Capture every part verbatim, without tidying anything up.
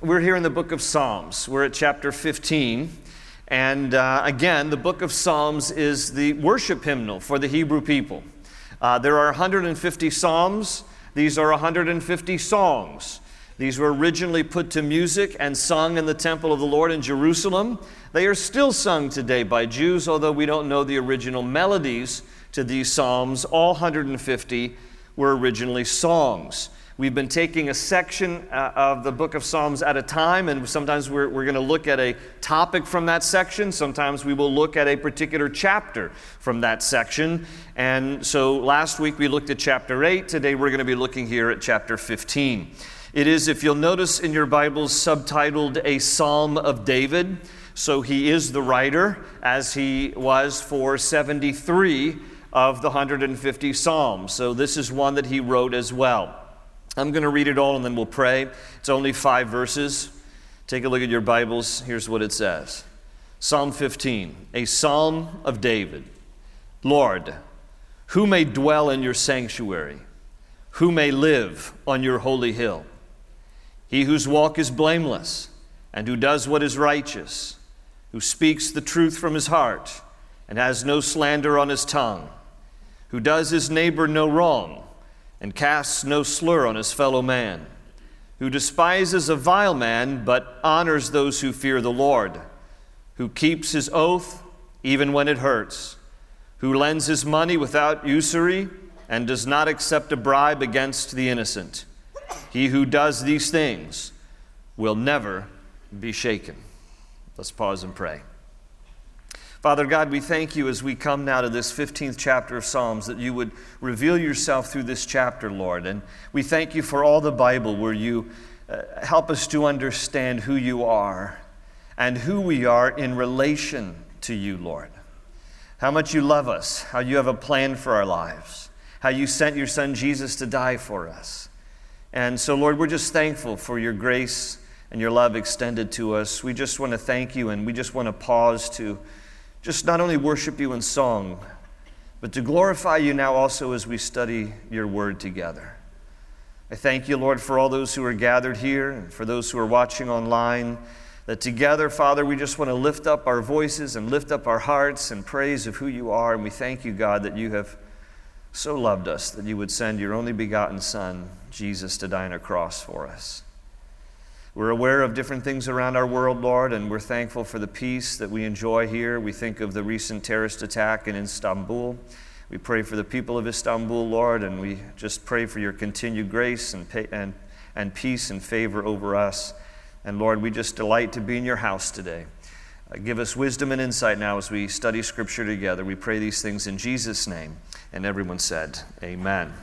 we're here in the book of Psalms. We're at chapter fifteen. And uh, again, the book of Psalms is the worship hymnal for the Hebrew people. Uh, there are one hundred fifty psalms. These are one hundred fifty songs. These were originally put to music and sung in the temple of the Lord in Jerusalem. They are still sung today by Jews, although we don't know the original melodies to these psalms. All one hundred fifty were originally songs. We've been taking a section uh, of the book of Psalms at a time, and sometimes we're, we're going to look at a topic from that section. Sometimes we will look at a particular chapter from that section. And so last week we looked at chapter eight. Today we're going to be looking here at chapter fifteen. It is, if you'll notice in your Bibles, subtitled A Psalm of David. So he is the writer, as he was for seventy-three of the one hundred fifty psalms. So this is one that he wrote as well. I'm going to read it all and then we'll pray. It's only five verses. Take a look at your Bibles. Here's what it says. Psalm fifteen, a psalm of David. Lord, who may dwell in your sanctuary? Who may live on your holy hill? He whose walk is blameless and who does what is righteous, who speaks the truth from his heart and has no slander on his tongue, who does his neighbor no wrong and casts no slur on his fellow man, who despises a vile man but honors those who fear the Lord, who keeps his oath even when it hurts, who lends his money without usury and does not accept a bribe against the innocent. He who does these things will never be shaken. Let's pause and pray. Father God, we thank you as we come now to this fifteenth chapter of Psalms that you would reveal yourself through this chapter, Lord. And we thank you for all the Bible where you uh, help us to understand who you are and who we are in relation to you, Lord. How much you love us, how you have a plan for our lives, how you sent your son Jesus to die for us. And so, Lord, we're just thankful for your grace and your love extended to us. We just want to thank you, and we just want to pause to just not only worship you in song, but to glorify you now also as we study your word together. I thank you, Lord, for all those who are gathered here and for those who are watching online, that together, Father, we just want to lift up our voices and lift up our hearts in praise of who you are. And we thank you, God, that you have so loved us that you would send your only begotten Son, Jesus, to die on a cross for us. We're aware of different things around our world, Lord, and we're thankful for the peace that we enjoy here. We think of the recent terrorist attack in Istanbul. We pray for the people of Istanbul, Lord, and we just pray for your continued grace and, and, and peace and favor over us. And Lord, we just delight to be in your house today. Uh, give us wisdom and insight now as we study Scripture together. We pray these things in Jesus' name. And everyone said, amen.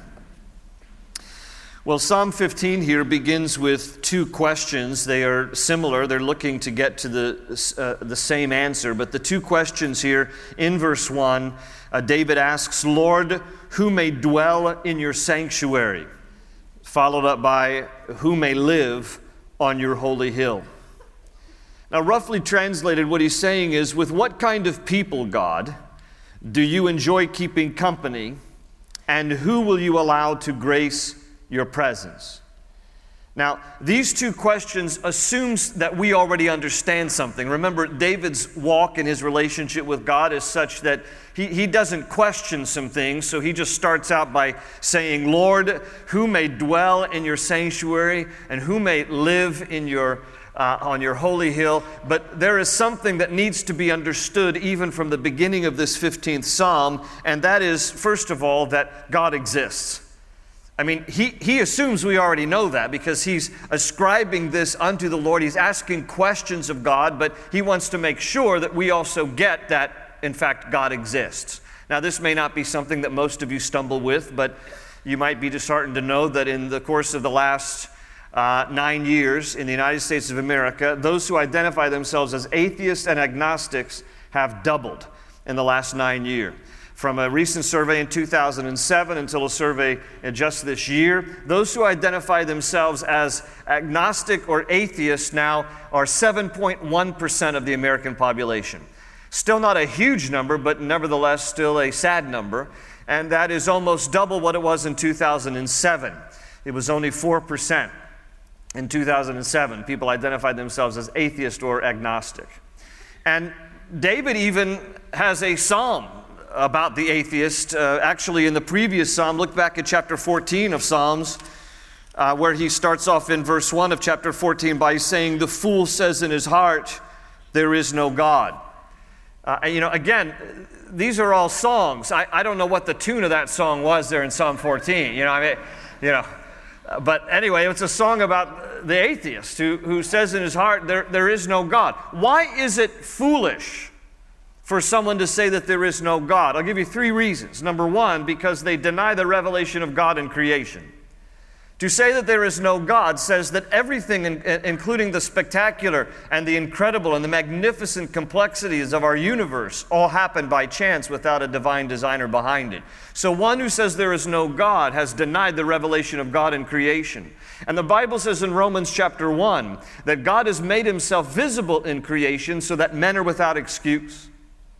Well, Psalm fifteen here begins with two questions. They are similar. They're looking to get to the, uh, the same answer. But the two questions here in verse one, uh, David asks, Lord, who may dwell in your sanctuary? Followed up by, who may live on your holy hill? Now, roughly translated, what he's saying is, with what kind of people, God, do you enjoy keeping company, and who will you allow to grace your presence? Now, these two questions assumes that we already understand something. Remember, David's walk in his relationship with God is such that he, he doesn't question some things, so he just starts out by saying, Lord, who may dwell in your sanctuary, and who may live in your Uh, on your holy hill. But there is something that needs to be understood even from the beginning of this fifteenth Psalm, and that is, first of all, that God exists. I mean, he, he assumes we already know that because he's ascribing this unto the Lord. He's asking questions of God, but he wants to make sure that we also get that, in fact, God exists. Now, this may not be something that most of you stumble with, but you might be disheartened to know that in the course of the last Uh, nine years in the United States of America, those who identify themselves as atheists and agnostics have doubled in the last nine years. From a recent survey in two thousand seven until a survey just this year, those who identify themselves as agnostic or atheists now are seven point one percent of the American population. Still not a huge number, but nevertheless still a sad number, and that is almost double what it was in two thousand seven. It was only four percent. in two thousand seven. People identified themselves as atheist or agnostic. And David even has a psalm about the atheist. Uh, actually, in the previous psalm, look back at chapter fourteen of Psalms, uh, where he starts off in verse one of chapter fourteen by saying, "The fool says in his heart, there is no God." Uh, you know, again, these are all songs. I, I don't know what the tune of that song was there in Psalm fourteen. You know, I mean, you know. But anyway, it's a song about the atheist who, who says in his heart, there, there is no God. Why is it foolish for someone to say that there is no God? I'll give you three reasons. Number one, because they deny the revelation of God in creation. To say that there is no God says that everything, including the spectacular and the incredible and the magnificent complexities of our universe, all happened by chance without a divine designer behind it. So one who says there is no God has denied the revelation of God in creation. And the Bible says in Romans chapter one that God has made himself visible in creation so that men are without excuse.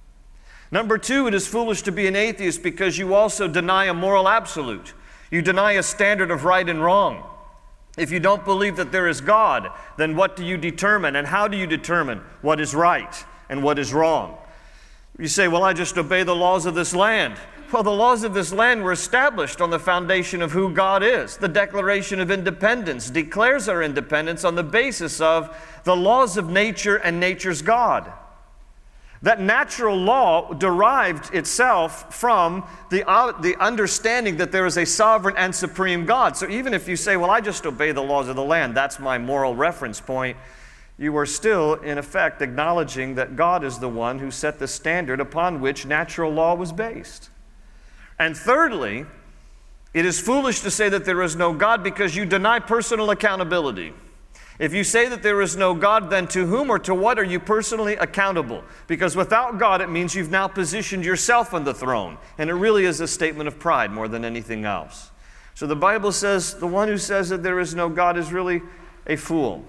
Number two, it is foolish to be an atheist because you also deny a moral absolute. You deny a standard of right and wrong. If you don't believe that there is God, then what do you determine and how do you determine what is right and what is wrong? You say, well, I just obey the laws of this land. Well, the laws of this land were established on the foundation of who God is. The Declaration of Independence declares our independence on the basis of the laws of nature and nature's God. That natural law derived itself from the, uh, the understanding that there is a sovereign and supreme God. So even if you say, well, I just obey the laws of the land, that's my moral reference point, you are still, in effect, acknowledging that God is the one who set the standard upon which natural law was based. And thirdly, it is foolish to say that there is no God because you deny personal accountability. If you say that there is no God, then to whom or to what are you personally accountable? Because without God, it means you've now positioned yourself on the throne. And it really is a statement of pride more than anything else. So the Bible says the one who says that there is no God is really a fool.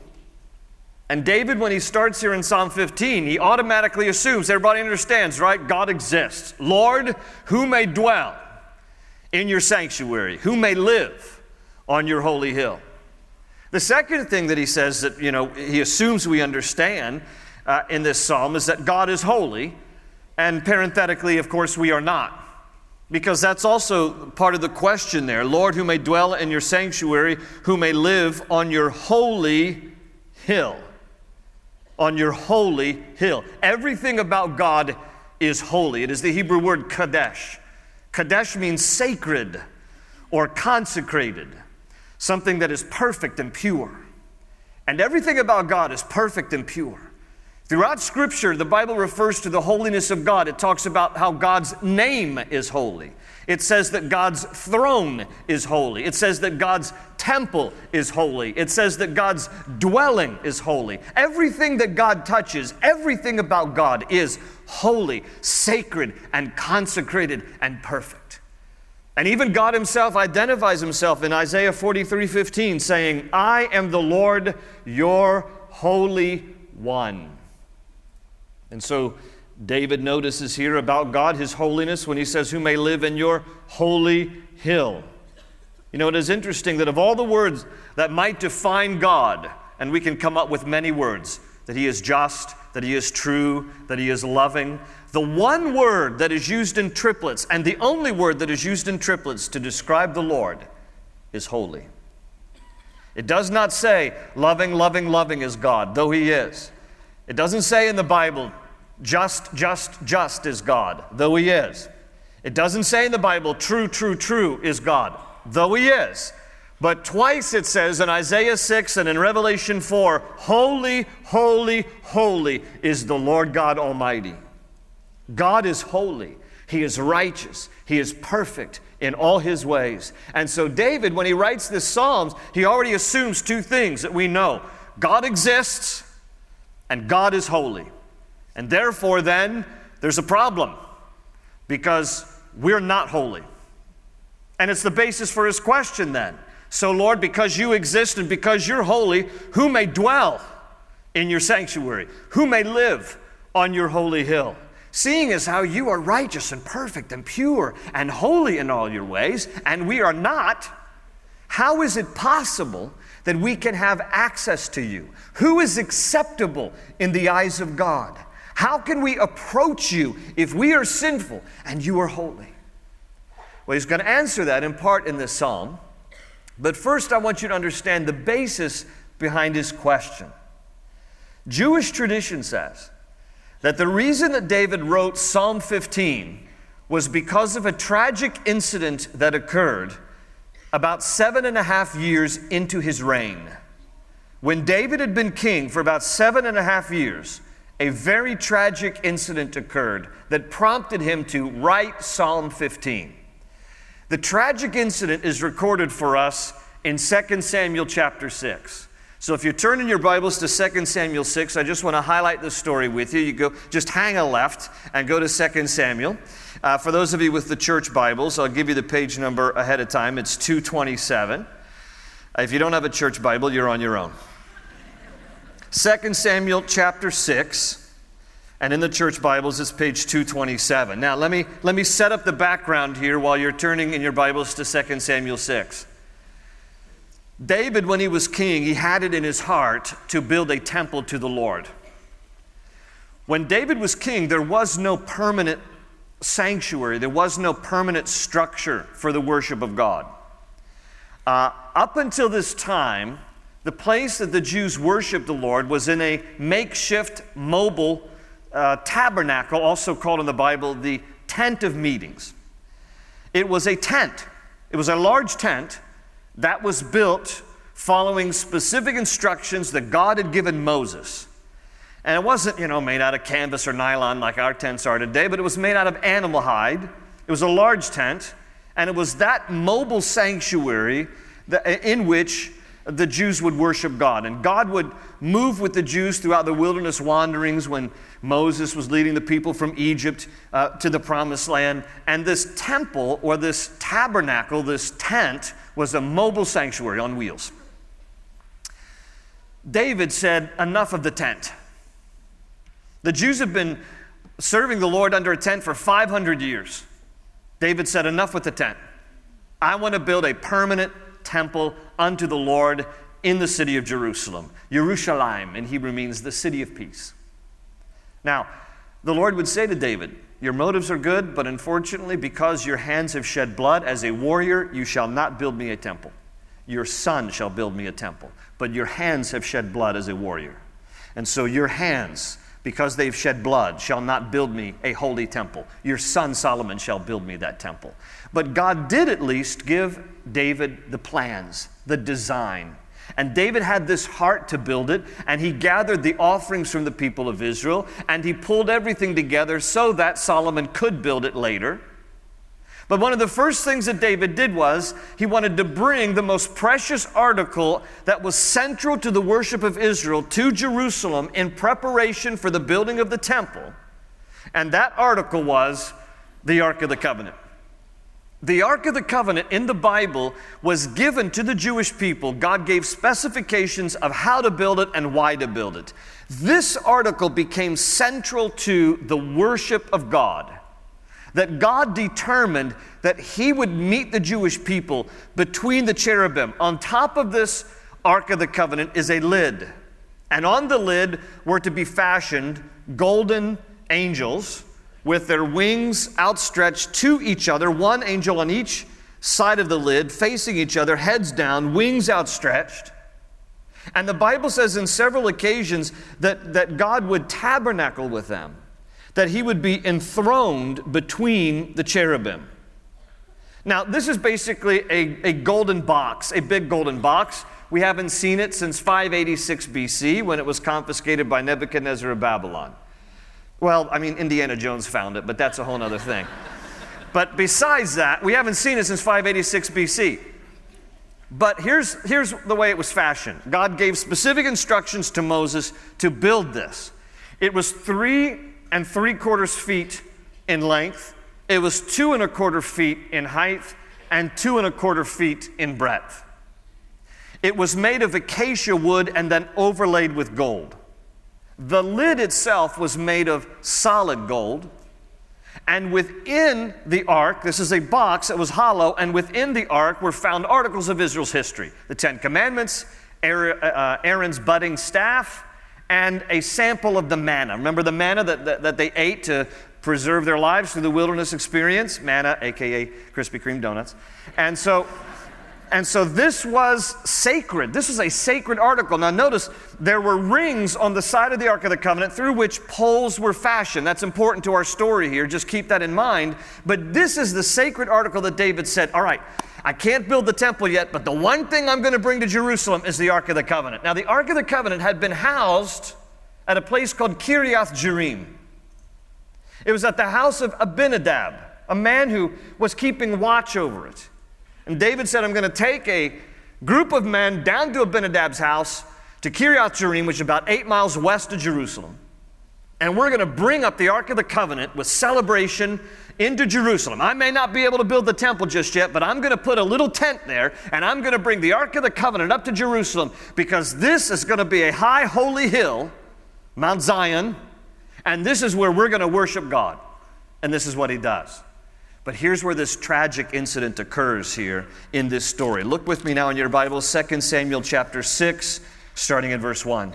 And David, when he starts here in Psalm fifteen, he automatically assumes, everybody understands, right? God exists. Lord, who may dwell in your sanctuary? Who may live on your holy hill? The second thing that he says that, you know, he assumes we understand uh, in this psalm is that God is holy, and parenthetically, of course, we are not. Because that's also part of the question there. Lord, who may dwell in your sanctuary, who may live on your holy hill. On your holy hill. Everything about God is holy. It is the Hebrew word kadesh. Kadesh means sacred or consecrated. Something that is perfect and pure. And everything about God is perfect and pure. Throughout Scripture, the Bible refers to the holiness of God. It talks about how God's name is holy. It says that God's throne is holy. It says that God's temple is holy. It says that God's dwelling is holy. Everything that God touches, everything about God is holy, sacred, and consecrated and perfect. And even God himself identifies himself in Isaiah forty-three fifteen, saying, I am the Lord, your Holy One. And so David notices here about God, his holiness, when he says, who may live in your holy hill. You know, it is interesting that of all the words that might define God, and we can come up with many words, that he is just, that he is true, that he is loving, the one word that is used in triplets, and the only word that is used in triplets to describe the Lord, is holy. It does not say loving, loving, loving is God, though he is. It doesn't say in the Bible, just, just, just is God, though he is. It doesn't say in the Bible, true, true, true is God, though he is. But twice it says in Isaiah six and in Revelation four, holy, holy, holy is the Lord God Almighty. God is holy. He is righteous. He is perfect in all his ways. And so David, when he writes this Psalms, he already assumes two things that we know. God exists and God is holy. And therefore then, there's a problem because we're not holy. And it's the basis for his question then. So Lord, because you exist and because you're holy, who may dwell in your sanctuary? Who may live on your holy hill? Seeing as how you are righteous and perfect and pure and holy in all your ways, and we are not, how is it possible that we can have access to you? Who is acceptable in the eyes of God? How can we approach you if we are sinful and you are holy? Well, he's going to answer that in part in this psalm. But first, I want you to understand the basis behind his question. Jewish tradition says that the reason that David wrote Psalm fifteen was because of a tragic incident that occurred about seven and a half years into his reign. When David had been king for about seven and a half years, a very tragic incident occurred that prompted him to write Psalm fifteen. The tragic incident is recorded for us in Second Samuel chapter six. So if you're turning your Bibles to Second Samuel six, I just want to highlight this story with you. You go, just hang a left and go to Second Samuel. Uh, for those of you with the church Bibles, I'll give you the page number ahead of time. It's two twenty-seven. If you don't have a church Bible, you're on your own. Second Samuel chapter six, and in the church Bibles, it's page two twenty-seven. Now, let me, let me set up the background here while you're turning in your Bibles to Second Samuel six. David, when he was king, he had it in his heart to build a temple to the Lord. When David was king, there was no permanent sanctuary. There was no permanent structure for the worship of God. Uh, up until this time, the place that the Jews worshiped the Lord was in a makeshift mobile uh, tabernacle, also called in the Bible the tent of meetings. It was a tent. It was a large tent that was built following specific instructions that God had given Moses. And it wasn't, you know, made out of canvas or nylon like our tents are today, but it was made out of animal hide. It was a large tent, and it was that mobile sanctuary that, in which the Jews would worship God. And God would move with the Jews throughout the wilderness wanderings when Moses was leading the people from Egypt uh, to the promised land. And this temple, or this tabernacle, this tent, was a mobile sanctuary on wheels. David said, enough of the tent. The Jews have been serving the Lord under a tent for five hundred years. David said, enough with the tent. I want to build a permanent temple unto the Lord in the city of Jerusalem. Yerushalayim in Hebrew means the city of peace. Now, the Lord would say to David, your motives are good, but unfortunately, because your hands have shed blood as a warrior, you shall not build me a temple. Your son shall build me a temple, but your hands have shed blood as a warrior. And so your hands, because they've shed blood, shall not build me a holy temple. Your son Solomon shall build me that temple. But God did at least give David the plans, the design. And David had this heart to build it, and he gathered the offerings from the people of Israel, and he pulled everything together so that Solomon could build it later. But one of the first things that David did was he wanted to bring the most precious article that was central to the worship of Israel to Jerusalem in preparation for the building of the temple. And that article was the Ark of the Covenant. The Ark of the Covenant in the Bible was given to the Jewish people. God gave specifications of how to build it and why to build it. This article became central to the worship of God. That God determined that He would meet the Jewish people between the cherubim. On top of this Ark of the Covenant is a lid. And on the lid were to be fashioned golden angels with their wings outstretched to each other, one angel on each side of the lid, facing each other, heads down, wings outstretched. And the Bible says in several occasions that, that God would tabernacle with them, that He would be enthroned between the cherubim. Now, this is basically a, a golden box, a big golden box. We haven't seen it since five eighty-six B C when it was confiscated by Nebuchadnezzar of Babylon. Well, I mean, Indiana Jones found it, but that's a whole other thing. But besides that, we haven't seen it since five eighty-six B C. But here's, here's the way it was fashioned. God gave specific instructions to Moses to build this. It was three and three quarters feet in length. It was two and a quarter feet in height and two and a quarter feet in breadth. It was made of acacia wood and then overlaid with gold. The lid itself was made of solid gold, and within the ark, this is a box that was hollow, and within the ark were found articles of Israel's history, the Ten Commandments Aaron's budding staff, and a sample of the manna. Remember the manna that, that, that they ate to preserve their lives through the wilderness experience? Manna, a k a. Krispy Kreme donuts. And so, and so this was sacred. This was a sacred article. Now notice, there were rings on the side of the Ark of the Covenant through which poles were fashioned. That's important to our story here. Just keep that in mind. But this is the sacred article that David said, all right, I can't build the temple yet, but the one thing I'm going to bring to Jerusalem is the Ark of the Covenant. Now, the Ark of the Covenant had been housed at a place called Kiriath Jearim. It was at the house of Abinadab, a man who was keeping watch over it. And David said, I'm going to take a group of men down to Abinadab's house to Kiriath Jearim, which is about eight miles west of Jerusalem. And we're going to bring up the Ark of the Covenant with celebration into Jerusalem. I may not be able to build the temple just yet, but I'm going to put a little tent there, and I'm going to bring the Ark of the Covenant up to Jerusalem, because this is going to be a high holy hill, Mount Zion, and this is where we're going to worship God. And this is what he does. But here's where this tragic incident occurs here in this story. Look with me now in your Bible, Second Samuel chapter six, starting in verse one.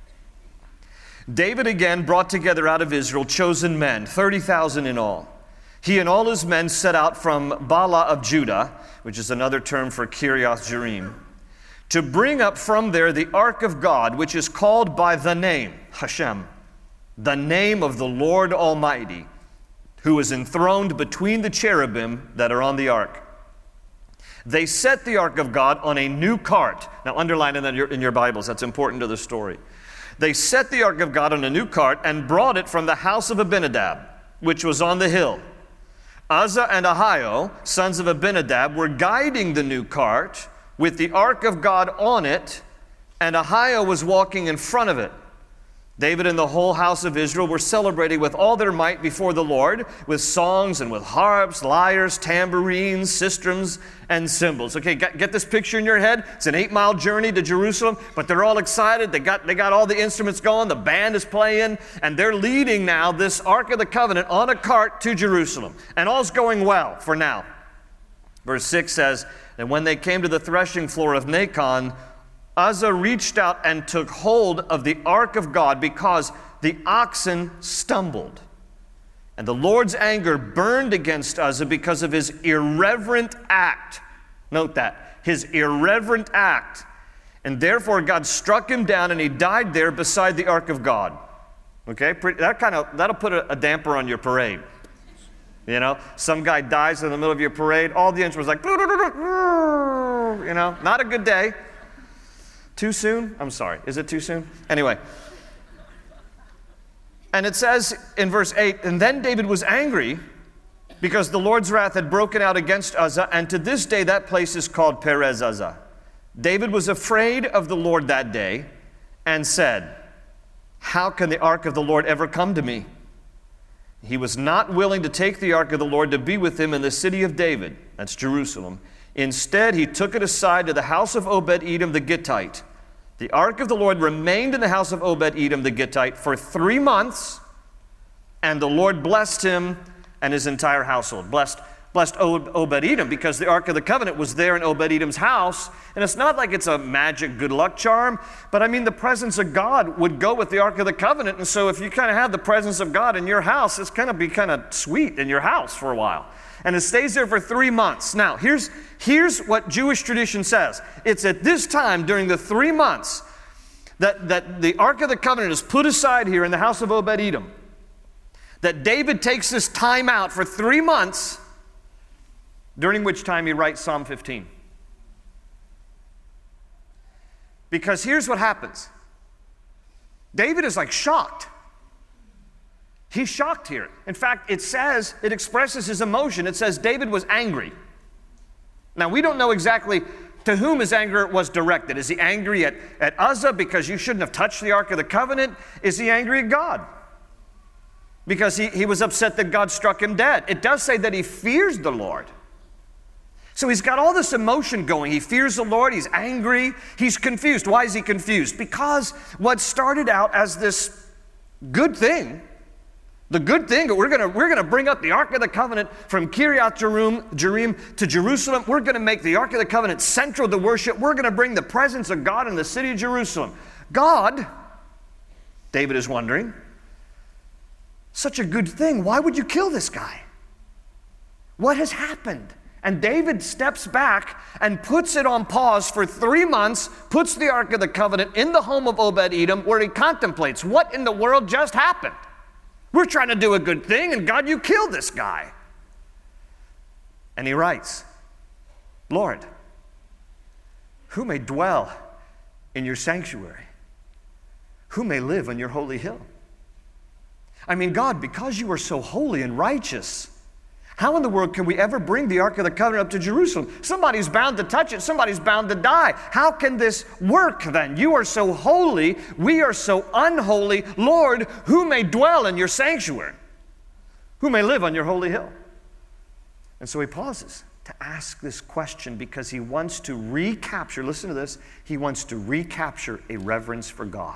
David again brought together out of Israel chosen men, thirty thousand in all. He and all his men set out from Bala of Judah, which is another term for Kiriath Jearim, to bring up from there the ark of God, which is called by the name, Hashem, the name of the Lord Almighty, who is enthroned between the cherubim that are on the ark. They set the ark of God on a new cart. Now underline it in your, in your Bibles, that's important to the story. They set the ark of God on a new cart and brought it from the house of Abinadab, which was on the hill. Uzzah and Ahio, sons of Abinadab, were guiding the new cart with the ark of God on it, and Ahio was walking in front of it. David and the whole house of Israel were celebrating with all their might before the Lord, with songs and with harps, lyres, tambourines, sistrums, and cymbals. Okay, get, get this picture in your head. It's an eight-mile journey to Jerusalem, but they're all excited. They got, they got all the instruments going. The band is playing, and they're leading now this Ark of the Covenant on a cart to Jerusalem. And all's going well for now. Verse six says, and when they came to the threshing floor of Nacon, Uzzah reached out and took hold of the ark of God because the oxen stumbled. And the Lord's anger burned against Uzzah because of his irreverent act. Note that, his irreverent act. And therefore God struck him down and he died there beside the ark of God. Okay, that kind of, that'll put a, a damper on your parade. You know, some guy dies in the middle of your parade, all the instruments like, you know, not a good day. Too soon? I'm sorry. Is it too soon? Anyway. And it says in verse eight, and then David was angry because the Lord's wrath had broken out against Uzzah, and to this day that place is called Perez Uzzah. David was afraid of the Lord that day and said, how can the ark of the Lord ever come to me? He was not willing to take the ark of the Lord to be with him in the city of David, that's Jerusalem. Instead, he took it aside to the house of Obed-Edom the Gittite. The ark of the Lord remained in the house of Obed-Edom the Gittite for three months, and the Lord blessed him and his entire household. Blessed, blessed Obed-Edom because the ark of the covenant was there in Obed-Edom's house, and it's not like it's a magic good luck charm, but I mean the presence of God would go with the ark of the covenant, and so if you kind of have the presence of God in your house, it's going to be kind of sweet in your house for a while. And it stays there for three months. Now, here's, here's what Jewish tradition says. It's at this time, during the three months, that, that the Ark of the Covenant is put aside here in the house of Obed-Edom, that David takes this time out for three months, during which time he writes Psalm fifteen. Because here's what happens. David is like shocked. He's shocked here. In fact, it says, it expresses his emotion. It says David was angry. Now, we don't know exactly to whom his anger was directed. Is he angry at, at Uzzah because you shouldn't have touched the Ark of the Covenant? Is he angry at God because he, he was upset that God struck him dead? It does say that he fears the Lord. So he's got all this emotion going. He fears the Lord. He's angry. He's confused. Why is he confused? Because what started out as this good thing, The good thing, we're going to we're going to bring up the Ark of the Covenant from Kiryat Jearim to Jerusalem. We're going to make the Ark of the Covenant central to worship. We're going to bring the presence of God in the city of Jerusalem. God, David is wondering, such a good thing. Why would you kill this guy? What has happened? And David steps back and puts it on pause for three months, puts the Ark of the Covenant in the home of Obed-Edom, where he contemplates, what in the world just happened? We're trying to do a good thing, and God, you killed this guy. And he writes, Lord, who may dwell in your sanctuary? Who may live on your holy hill? I mean, God, because you are so holy and righteous, how in the world can we ever bring the Ark of the Covenant up to Jerusalem? Somebody's bound to touch it. Somebody's bound to die. How can this work then? You are so holy. We are so unholy. Lord, who may dwell in your sanctuary? Who may live on your holy hill? And so he pauses to ask this question because he wants to recapture, listen to this, he wants to recapture a reverence for God.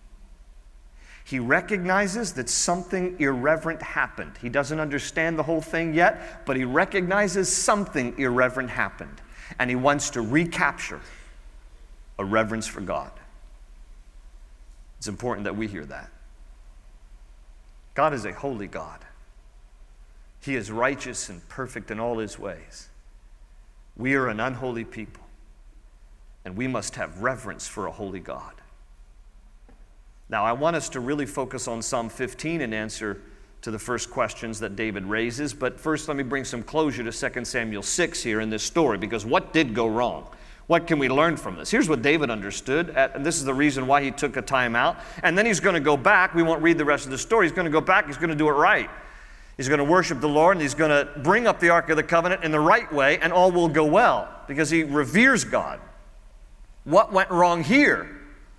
He recognizes that something irreverent happened. He doesn't understand the whole thing yet, but he recognizes something irreverent happened. And he wants to recapture a reverence for God. It's important that we hear that. God is a holy God. He is righteous and perfect in all his ways. We are an unholy people, and we must have reverence for a holy God. Now, I want us to really focus on Psalm fifteen in answer to the first questions that David raises, but first let me bring some closure to Second Samuel six here in this story, because what did go wrong? What can we learn from this? Here's what David understood, and this is the reason why he took a time out, and then he's going to go back. We won't read the rest of the story. He's going to go back. He's going to do it right. He's going to worship the Lord, and he's going to bring up the Ark of the Covenant in the right way, and all will go well, because he reveres God. What went wrong here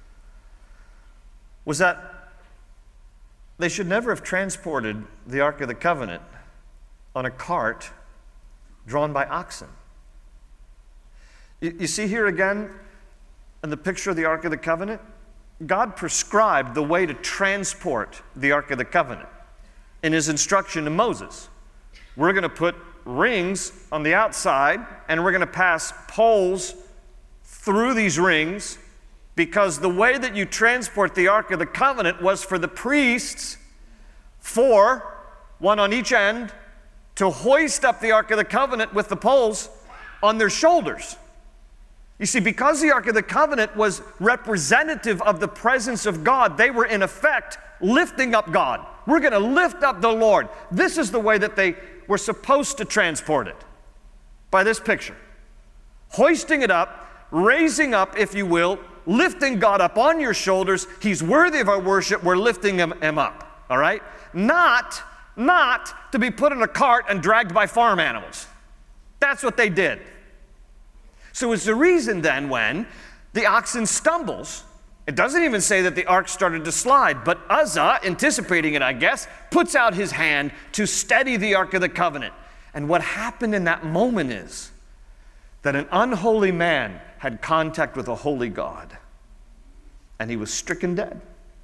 was that they should never have transported the Ark of the Covenant on a cart drawn by oxen. You, you see here again in the picture of the Ark of the Covenant, God prescribed the way to transport the Ark of the Covenant in his instruction to Moses. We're going to put rings on the outside, and we're going to pass poles through these rings, because the way that you transport the Ark of the Covenant was for the priests, four, one on each end, to hoist up the Ark of the Covenant with the poles on their shoulders. You see, because the Ark of the Covenant was representative of the presence of God, they were in effect lifting up God. We're going to lift up the Lord. This is the way that they were supposed to transport it, by this picture. Hoisting it up, raising up, if you will, lifting God up on your shoulders. He's worthy of our worship. We're lifting him, him up, all right? Not, not to be put in a cart and dragged by farm animals. That's what they did. So it's the reason then when the oxen stumbles, it doesn't even say that the ark started to slide, but Uzzah, anticipating it, I guess, puts out his hand to steady the Ark of the Covenant. And what happened in that moment is that an unholy man had contact with a holy God, and he was stricken dead.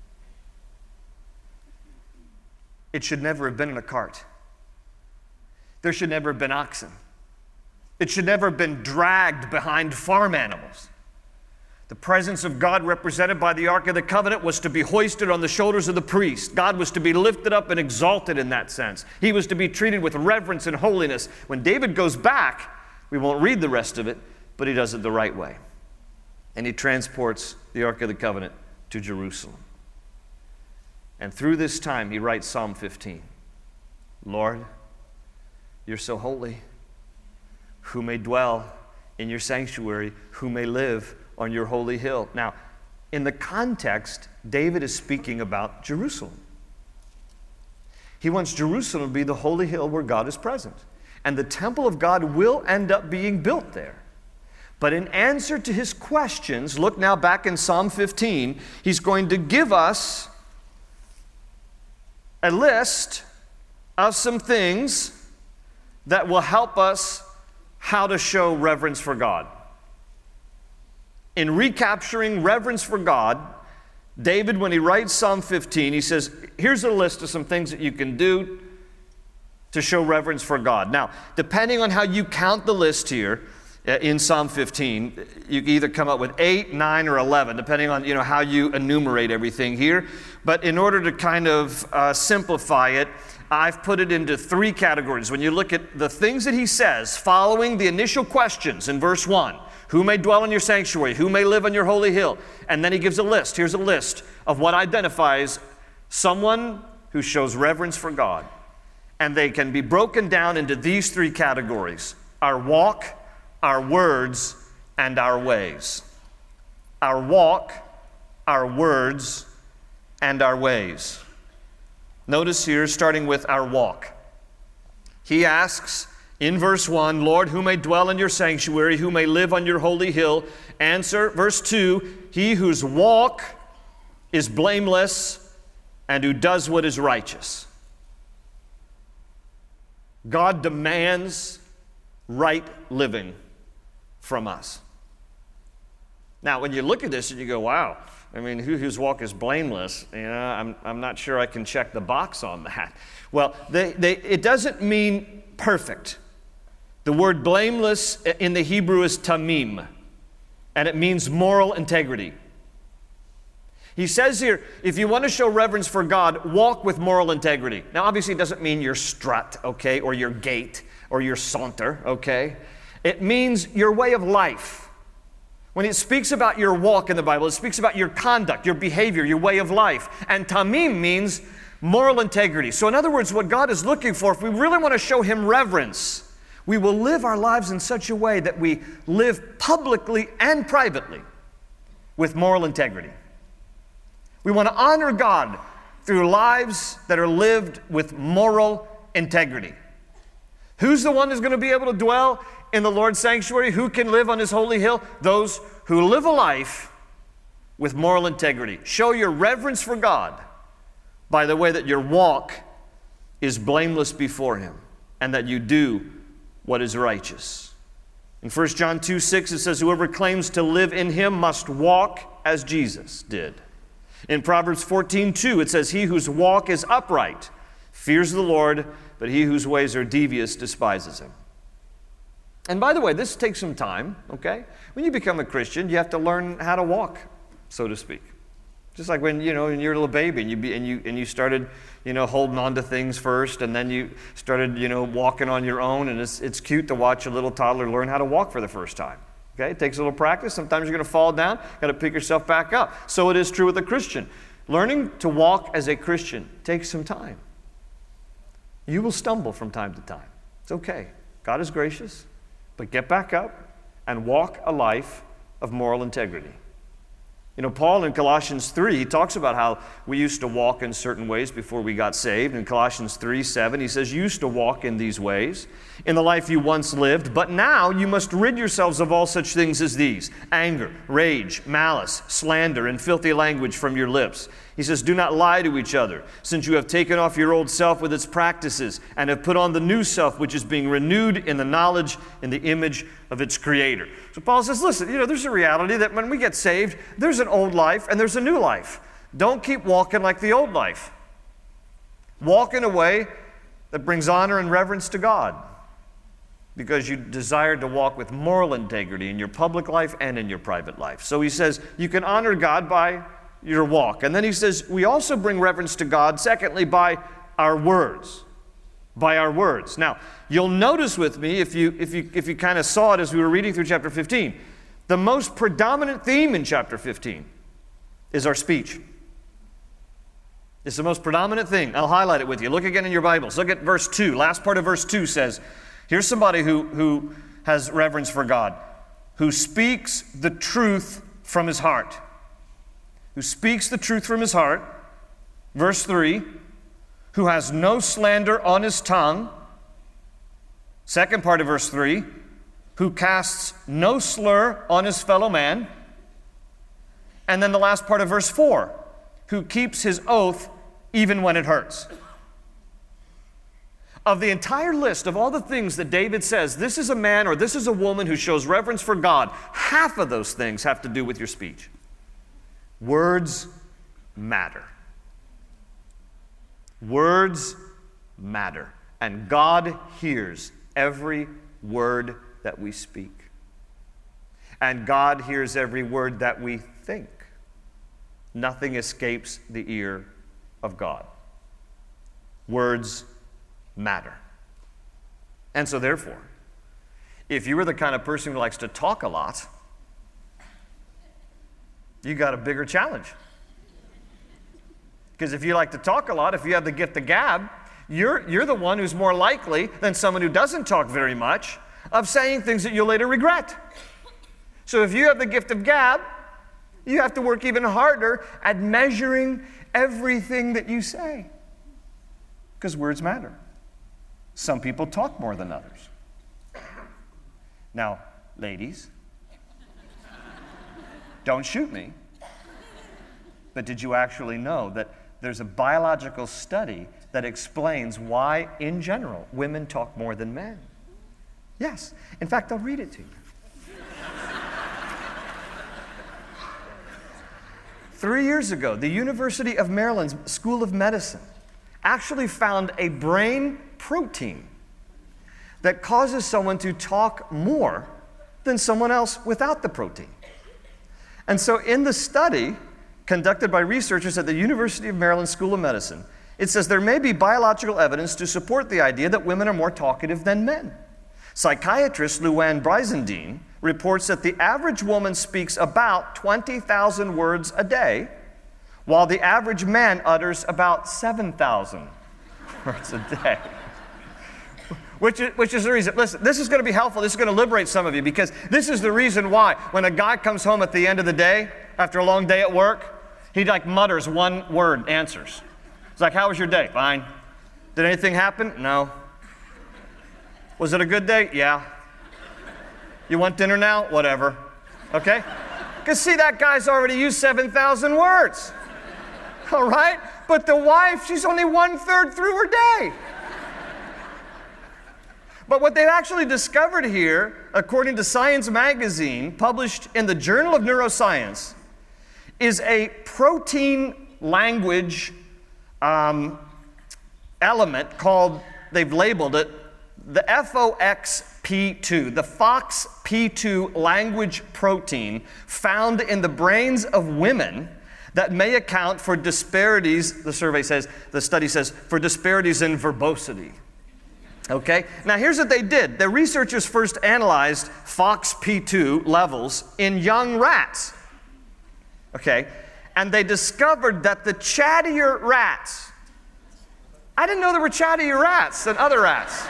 It should never have been in a cart. There should never have been oxen. It should never have been dragged behind farm animals. The presence of God represented by the Ark of the Covenant was to be hoisted on the shoulders of the priest. God was to be lifted up and exalted in that sense. He was to be treated with reverence and holiness. When David goes back, we won't read the rest of it, but he does it the right way. And he transports the Ark of the Covenant to Jerusalem. And through this time, he writes Psalm fifteen. Lord, you're so holy. Who may dwell in your sanctuary? Who may live on your holy hill? Now, in the context, David is speaking about Jerusalem. He wants Jerusalem to be the holy hill where God is present. And the temple of God will end up being built there. But in answer to his questions, look now back in Psalm fifteen, he's going to give us a list of some things that will help us how to show reverence for God. In recapturing reverence for God, David, when he writes Psalm fifteen, he says, here's a list of some things that you can do to show reverence for God. Now, depending on how you count the list here in Psalm fifteen, you can either come up with eight, nine, or eleven, depending on, you know, how you enumerate everything here. But in order to kind of uh, simplify it, I've put it into three categories. When you look at the things that he says following the initial questions in verse one, who may dwell in your sanctuary? Who may live on your holy hill? And then he gives a list. Here's a list of what identifies someone who shows reverence for God. And they can be broken down into these three categories: our walk, our words, and our ways. Our walk, our words, and our ways. Notice here, starting with our walk. He asks in verse one, Lord, who may dwell in your sanctuary, who may live on your holy hill? Answer, verse two, he whose walk is blameless and who does what is righteous. God demands right living from us. Now, when you look at this and you go, wow, I mean, who whose walk is blameless, you know, I'm, I'm not sure I can check the box on that. Well, they, they, it doesn't mean perfect. The word blameless in the Hebrew is tamim, and it means moral integrity. He says here, if you want to show reverence for God, walk with moral integrity. Now, obviously, it doesn't mean your strut, okay, or your gait, or your saunter, okay? It means your way of life. When it speaks about your walk in the Bible, it speaks about your conduct, your behavior, your way of life. And tamim means moral integrity. So in other words, what God is looking for, if we really want to show Him reverence, we will live our lives in such a way that we live publicly and privately with moral integrity. We want to honor God through lives that are lived with moral integrity. Who's the one who's going to be able to dwell in the Lord's sanctuary? Who can live on His holy hill? Those who live a life with moral integrity. Show your reverence for God by the way that your walk is blameless before Him and that you do what is righteous. In First John two six it says, whoever claims to live in Him must walk as Jesus did. In Proverbs fourteen two it says, he whose walk is upright fears the Lord, but he whose ways are devious despises Him. And by the way, this takes some time, okay? When you become a Christian, you have to learn how to walk, so to speak. Just like when, you know, when you're a little baby and you be, and you and you started, you know, holding on to things first, and then you started, you know, walking on your own, and it's it's cute to watch a little toddler learn how to walk for the first time. Okay? It takes a little practice. Sometimes you're going to fall down, got to pick yourself back up. So it is true with a Christian. Learning to walk as a Christian takes some time. You will stumble from time to time. It's okay. God is gracious. But get back up and walk a life of moral integrity. You know, Paul in Colossians three, he talks about how we used to walk in certain ways before we got saved. In Colossians three seven, he says, you used to walk in these ways in the life you once lived, but now you must rid yourselves of all such things as these: anger, rage, malice, slander, and filthy language from your lips. He says, do not lie to each other, since you have taken off your old self with its practices and have put on the new self, which is being renewed in the knowledge in the image of its creator. So Paul says, listen, you know, there's a reality that when we get saved, there's an old life and there's a new life. Don't keep walking like the old life. Walk in a way that brings honor and reverence to God, because you desire to walk with moral integrity in your public life and in your private life. So he says, you can honor God by your walk. And then he says, we also bring reverence to God, secondly, by our words. By our words. Now, you'll notice with me, if you if you if you kind of saw it as we were reading through chapter fifteen, the most predominant theme in chapter fifteen is our speech. It's the most predominant thing. I'll highlight it with you. Look again in your Bibles. Look at verse two. Last part of verse two says, here's somebody who, who has reverence for God, who speaks the truth from his heart. Who speaks the truth from his heart. Verse three, who has no slander on his tongue. Second part of verse three, who casts no slur on his fellow man. And then the last part of verse four, who keeps his oath even when it hurts. Of the entire list of all the things that David says, this is a man or this is a woman who shows reverence for God, half of those things have to do with your speech. Words matter. Words matter. And God hears every word that we speak. And God hears every word that we think. Nothing escapes the ear of God. Words matter. And so therefore, if you were the kind of person who likes to talk a lot, you got a bigger challenge. Because if you like to talk a lot, if you have the gift of gab, you're, you're the one who's more likely than someone who doesn't talk very much of saying things that you'll later regret. So if you have the gift of gab, you have to work even harder at measuring everything that you say. Because words matter. Some people talk more than others. Now, ladies, don't shoot me. But did you actually know that there's a biological study that explains why, in general, women talk more than men? Yes. In fact, I'll read it to you. Three years ago, the University of Maryland's School of Medicine actually found a brain protein that causes someone to talk more than someone else without the protein. And so in the study conducted by researchers at the University of Maryland School of Medicine, it says there may be biological evidence to support the idea that women are more talkative than men. Psychiatrist Luann Brizendine reports that the average woman speaks about twenty thousand words a day, while the average man utters about seven thousand words a day. Which is, which is the reason. Listen, this is going to be helpful. This is going to liberate some of you, because this is the reason why when a guy comes home at the end of the day, after a long day at work, he like mutters one word answers. It's like, how was your day? Fine. Did anything happen? No. Was it a good day? Yeah. You want dinner now? Whatever. Okay? Because see, that guy's already used seven thousand words. All right? But the wife, she's only one-third through her day. But what they've actually discovered here, according to Science Magazine, published in the Journal of Neuroscience, is a protein language um, element called, they've labeled it, the F O X P two, the Fox P two language protein found in the brains of women that may account for disparities, the survey says, the study says, for disparities in verbosity. Okay? Now here's what they did. The researchers first analyzed Fox P two levels in young rats. Okay? And they discovered that the chattier rats, I didn't know there were chattier rats than other rats.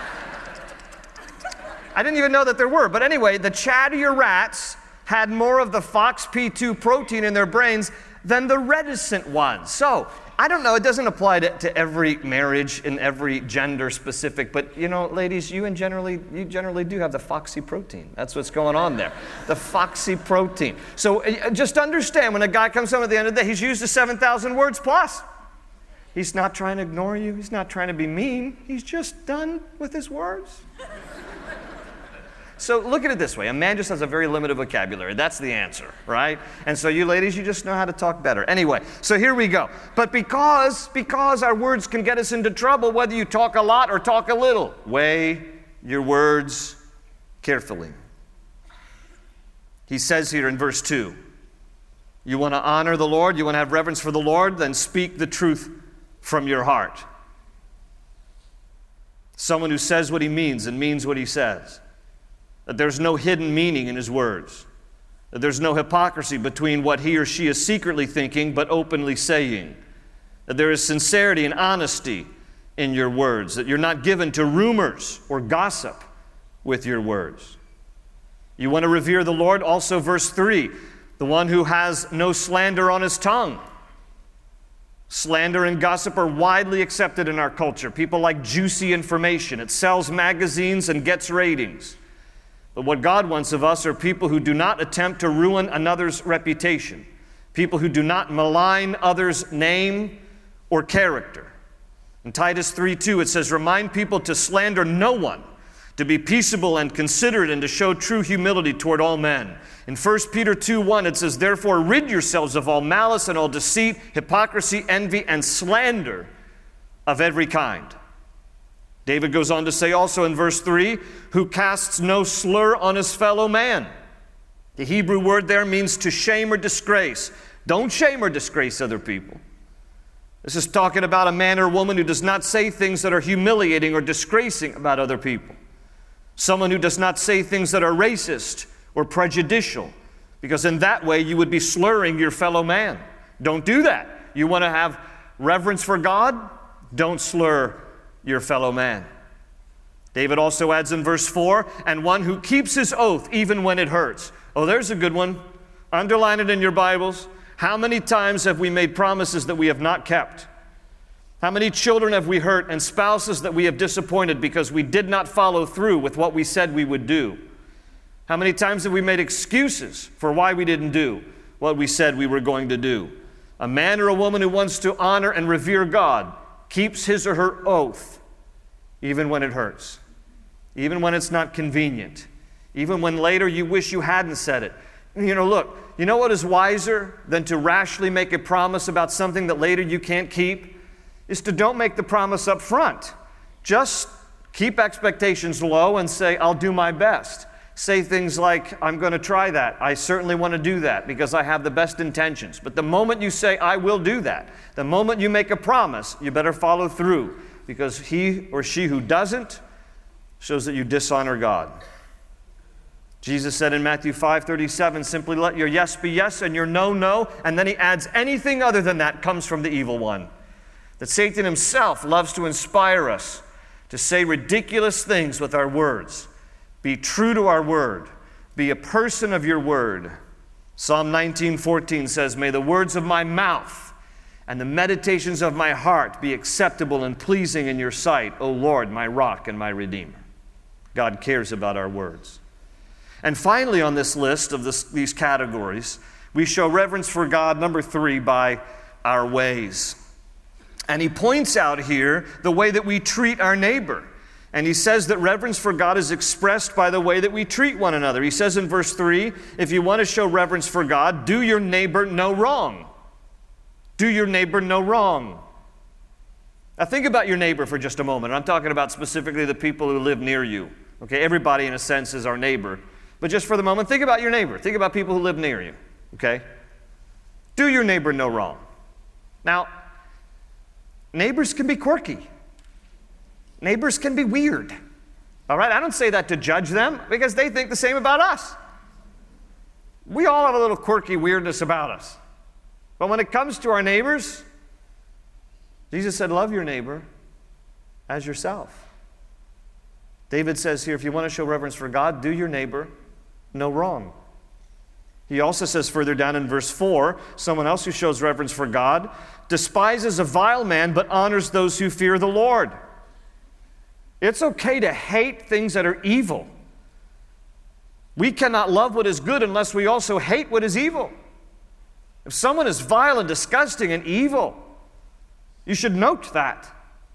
I didn't even know that there were. But anyway, the chattier rats had more of the Fox P two protein in their brains than the reticent ones. So, I don't know, it doesn't apply to, to every marriage and every gender specific, but you know, ladies, you and generally you generally do have the foxy protein. That's what's going on there. The foxy protein. So uh, just understand, when a guy comes home at the end of the day, he's used to seven thousand words plus. He's not trying to ignore you. He's not trying to be mean. He's just done with his words. So look at it this way. A man just has a very limited vocabulary. That's the answer, right? And so you ladies, you just know how to talk better. Anyway, so here we go. But because, because our words can get us into trouble, whether you talk a lot or talk a little, weigh your words carefully. He says here in verse two, you want to honor the Lord, you want to have reverence for the Lord, then speak the truth from your heart. Someone who says what he means and means what he says. That there's no hidden meaning in his words. That there's no hypocrisy between what he or she is secretly thinking but openly saying. That there is sincerity and honesty in your words. That you're not given to rumors or gossip with your words. You want to revere the Lord? Also verse three, the one who has no slander on his tongue. Slander and gossip are widely accepted in our culture. People like juicy information. It sells magazines and gets ratings. But what God wants of us are people who do not attempt to ruin another's reputation, people who do not malign others' name or character. In Titus three two, it says, remind people to slander no one, to be peaceable and considerate, and to show true humility toward all men. In First Peter two one, it says, therefore rid yourselves of all malice and all deceit, hypocrisy, envy, and slander of every kind. David goes on to say also in verse three, who casts no slur on his fellow man. The Hebrew word there means to shame or disgrace. Don't shame or disgrace other people. This is talking about a man or woman who does not say things that are humiliating or disgracing about other people. Someone who does not say things that are racist or prejudicial, because in that way you would be slurring your fellow man. Don't do that. You want to have reverence for God? Don't slur your fellow man. David also adds in verse four, and one who keeps his oath even when it hurts. Oh, there's a good one. Underline it in your Bibles. How many times have we made promises that we have not kept? How many children have we hurt and spouses that we have disappointed because we did not follow through with what we said we would do? How many times have we made excuses for why we didn't do what we said we were going to do? A man or a woman who wants to honor and revere God keeps his or her oath even when it hurts, even when it's not convenient, even when later you wish you hadn't said it. You know, look, you know what is wiser than to rashly make a promise about something that later you can't keep? Is to don't make the promise up front. Just keep expectations low and say, I'll do my best. Say things like, I'm going to try that. I certainly want to do that because I have the best intentions. But the moment you say, I will do that, the moment you make a promise, you better follow through, because he or she who doesn't shows that you dishonor God. Jesus said in Matthew five thirty-seven, simply let your yes be yes and your no, no. And then he adds, anything other than that comes from the evil one. That Satan himself loves to inspire us to say ridiculous things with our words. Be true to our word. Be a person of your word. Psalm nineteen fourteen says, may the words of my mouth and the meditations of my heart be acceptable and pleasing in your sight, O Lord, my rock and my redeemer. God cares about our words. And finally on this list of this, these categories, we show reverence for God, number three, by our ways. And he points out here the way that we treat our neighbor. And he says that reverence for God is expressed by the way that we treat one another. He says in verse three, if you want to show reverence for God, do your neighbor no wrong. Do your neighbor no wrong. Now think about your neighbor for just a moment. I'm talking about specifically the people who live near you. Okay, everybody in a sense is our neighbor. But just for the moment, think about your neighbor. Think about people who live near you. Okay? Do your neighbor no wrong. Now, neighbors can be quirky. Neighbors can be weird. All right? I don't say that to judge them because they think the same about us. We all have a little quirky weirdness about us. But when it comes to our neighbors, Jesus said, love your neighbor as yourself. David says here, if you want to show reverence for God, do your neighbor no wrong. He also says further down in verse four, someone else who shows reverence for God despises a vile man but honors those who fear the Lord. It's okay to hate things that are evil. We cannot love what is good unless we also hate what is evil. If someone is vile and disgusting and evil, you should note that.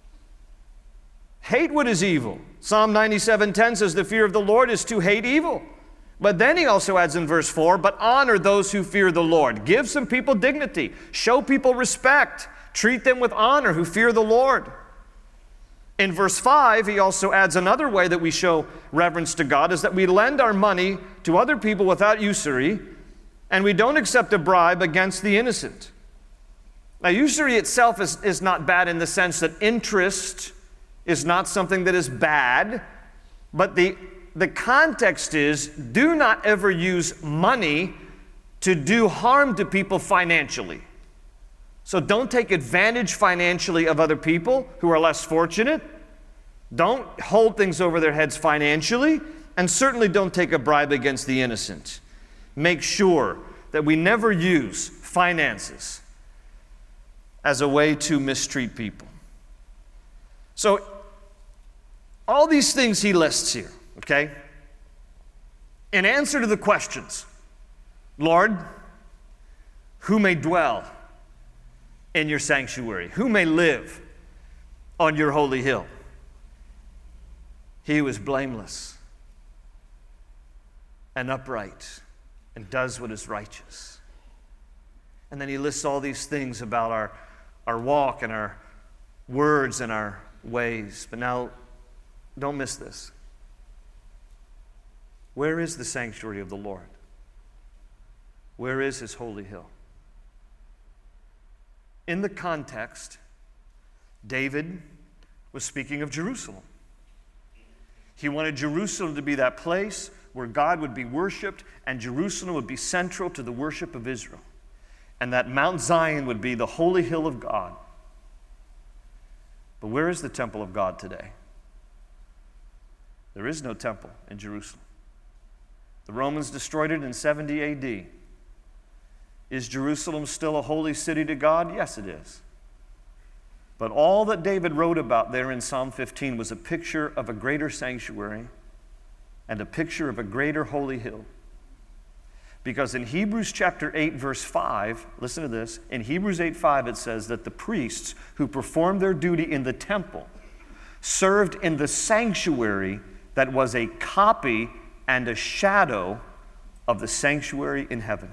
Hate what is evil. Psalm ninety-seven ten says the fear of the Lord is to hate evil. But then he also adds in verse four, but honor those who fear the Lord. Give some people dignity. Show people respect. Treat them with honor who fear the Lord. In verse five, he also adds another way that we show reverence to God is that we lend our money to other people without usury, and we don't accept a bribe against the innocent. Now, usury itself is, is not bad in the sense that interest is not something that is bad, but the, the context is do not ever use money to do harm to people financially. So don't take advantage financially of other people who are less fortunate. Don't hold things over their heads financially, and certainly don't take a bribe against the innocent. Make sure that we never use finances as a way to mistreat people. So, all these things he lists here, okay? In answer to the questions, Lord, who may dwell in your sanctuary? Who may live on your holy hill? He who is blameless and upright and does what is righteous. And then he lists all these things about our, our walk and our words and our ways. But now, don't miss this. Where is the sanctuary of the Lord? Where is his holy hill? In the context, David was speaking of Jerusalem. He wanted Jerusalem to be that place where God would be worshiped, and Jerusalem would be central to the worship of Israel. And that Mount Zion would be the holy hill of God. But where is the temple of God today? There is no temple in Jerusalem. The Romans destroyed it in seventy A D. Is Jerusalem still a holy city to God? Yes, it is. But all that David wrote about there in Psalm fifteen was a picture of a greater sanctuary and a picture of a greater holy hill. Because in Hebrews chapter eight, verse five, listen to this, in Hebrews eight five it says that the priests who performed their duty in the temple served in the sanctuary that was a copy and a shadow of the sanctuary in heaven.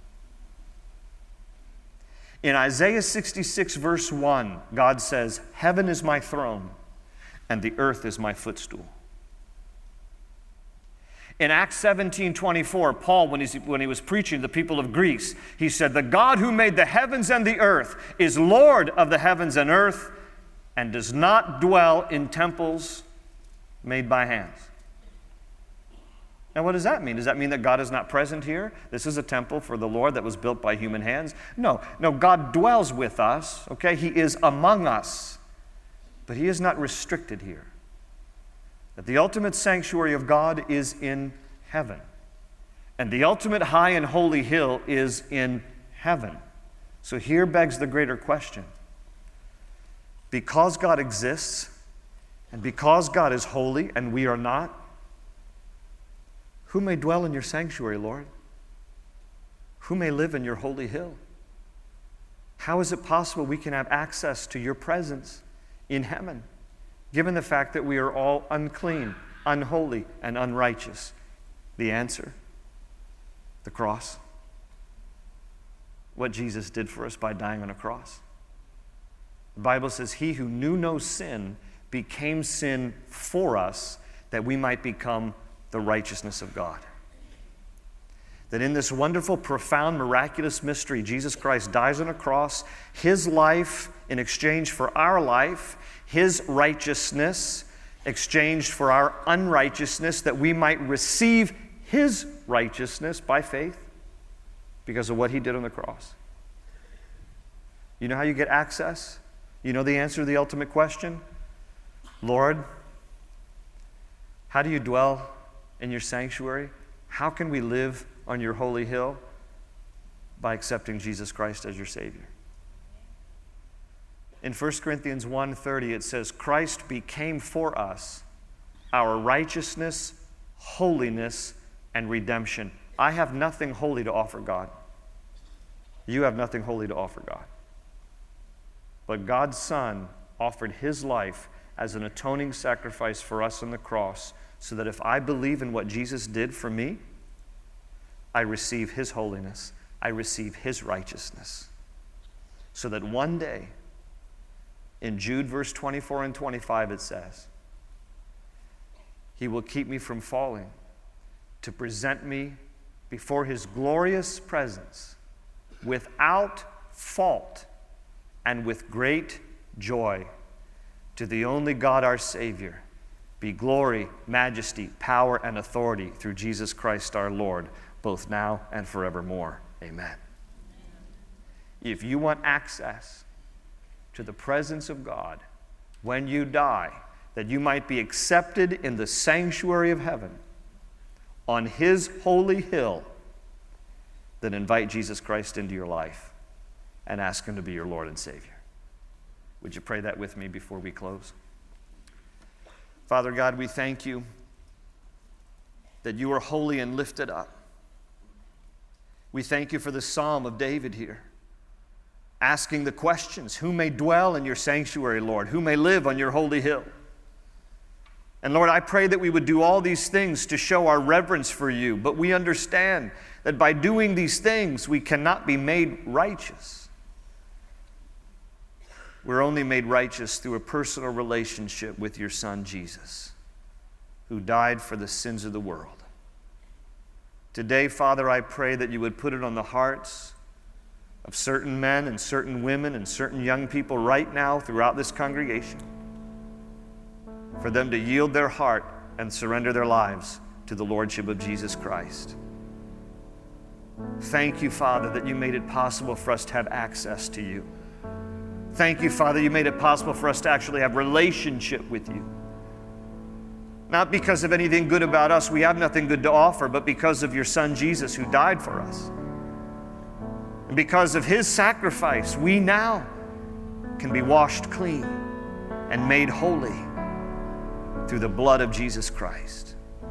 In Isaiah sixty-six, verse one, God says, "Heaven is my throne, and the earth is my footstool." In Acts seventeen twenty-four, Paul, when, he's, when he was preaching to the people of Greece, he said, "The God who made the heavens and the earth is Lord of the heavens and earth, and does not dwell in temples made by hands." Now, what does that mean? Does that mean that God is not present here? This is a temple for the Lord that was built by human hands? No, no, God dwells with us, okay? He is among us, but he is not restricted here. That the ultimate sanctuary of God is in heaven, and the ultimate high and holy hill is in heaven. So here begs the greater question. Because God exists, and because God is holy and we are not, who may dwell in your sanctuary, Lord? Who may live in your holy hill? How is it possible we can have access to your presence in heaven, given the fact that we are all unclean, unholy, and unrighteous? The answer, the cross. What Jesus did for us by dying on a cross. The Bible says, "He who knew no sin became sin for us, that we might become the righteousness of God." That in this wonderful, profound, miraculous mystery, Jesus Christ dies on a cross, his life in exchange for our life, his righteousness exchanged for our unrighteousness, that we might receive his righteousness by faith because of what he did on the cross. You know how you get access? You know the answer to the ultimate question? Lord, how do you dwell in your sanctuary? How can we live on your holy hill? By accepting Jesus Christ as your Savior. In First Corinthians one thirty, it says, "Christ became for us our righteousness, holiness, and redemption." I have nothing holy to offer God. You have nothing holy to offer God. But God's Son offered his life as an atoning sacrifice for us on the cross, so that if I believe in what Jesus did for me, I receive his holiness, I receive his righteousness. So that one day, in Jude verse twenty-four and twenty-five, it says, "He will keep me from falling, to present me before his glorious presence without fault and with great joy. To the only God our Savior be glory, majesty, power, and authority through Jesus Christ our Lord, both now and forevermore. Amen." If you want access to the presence of God when you die, that you might be accepted in the sanctuary of heaven on his holy hill, then invite Jesus Christ into your life and ask him to be your Lord and Savior. Would you pray that with me before we close? Father God, we thank you that you are holy and lifted up. We thank you for the Psalm of David here, asking the questions, who may dwell in your sanctuary, Lord? Who may live on your holy hill? And Lord, I pray that we would do all these things to show our reverence for you, but we understand that by doing these things, we cannot be made righteous. We're only made righteous through a personal relationship with your Son, Jesus, who died for the sins of the world. Today, Father, I pray that you would put it on the hearts of certain men and certain women and certain young people right now throughout this congregation, for them to yield their heart and surrender their lives to the Lordship of Jesus Christ. Thank you, Father, that you made it possible for us to have access to you. Thank you, Father, you made it possible for us to actually have relationship with you. Not because of anything good about us, we have nothing good to offer, but because of your Son Jesus who died for us. And because of his sacrifice, we now can be washed clean and made holy through the blood of Jesus Christ.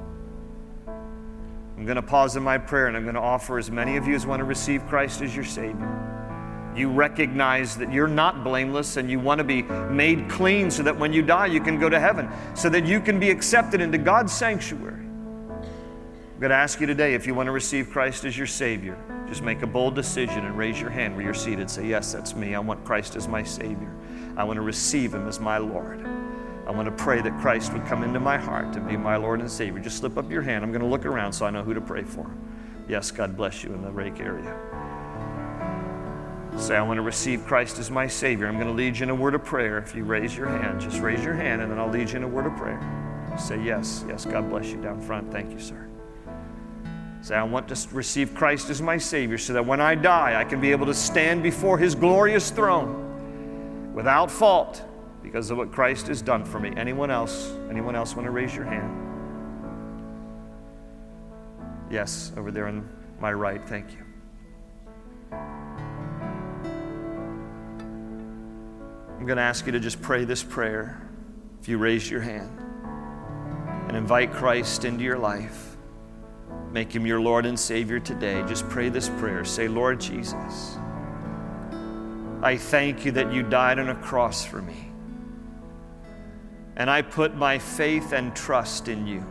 I'm going to pause in my prayer and I'm going to offer as many of you as want to receive Christ as your Savior. You recognize that you're not blameless and you want to be made clean so that when you die you can go to heaven, so that you can be accepted into God's sanctuary. I'm going to ask you today, if you want to receive Christ as your Savior, just make a bold decision and raise your hand where you're seated. Say, yes, that's me. I want Christ as my Savior. I want to receive him as my Lord. I want to pray that Christ would come into my heart to be my Lord and Savior. Just slip up your hand. I'm going to look around so I know who to pray for. Yes, God bless you in the Rake area. Say, I want to receive Christ as my Savior. I'm going to lead you in a word of prayer. If you raise your hand, just raise your hand and then I'll lead you in a word of prayer. Say, yes, yes, God bless you down front. Thank you, sir. Say, I want to receive Christ as my Savior so that when I die, I can be able to stand before his glorious throne without fault, because of what Christ has done for me. Anyone else? Anyone else want to raise your hand? Yes, over there on my right. Thank you. I'm going to ask you to just pray this prayer if you raise your hand and invite Christ into your life. Make him your Lord and Savior today. Just pray this prayer. Say, Lord Jesus, I thank you that you died on a cross for me. And I put my faith and trust in you.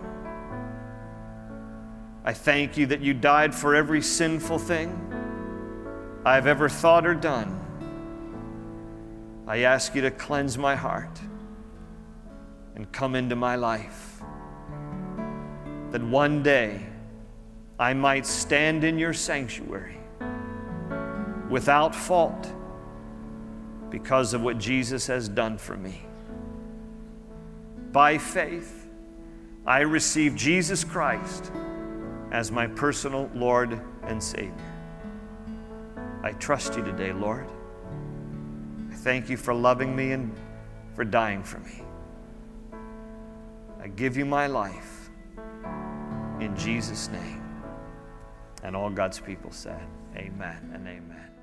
I thank you that you died for every sinful thing I've ever thought or done. I ask you to cleanse my heart and come into my life, that one day I might stand in your sanctuary without fault because of what Jesus has done for me. By faith, I receive Jesus Christ as my personal Lord and Savior. I trust you today, Lord. I thank you for loving me and for dying for me. I give you my life in Jesus' name. And all God's people said, amen and amen.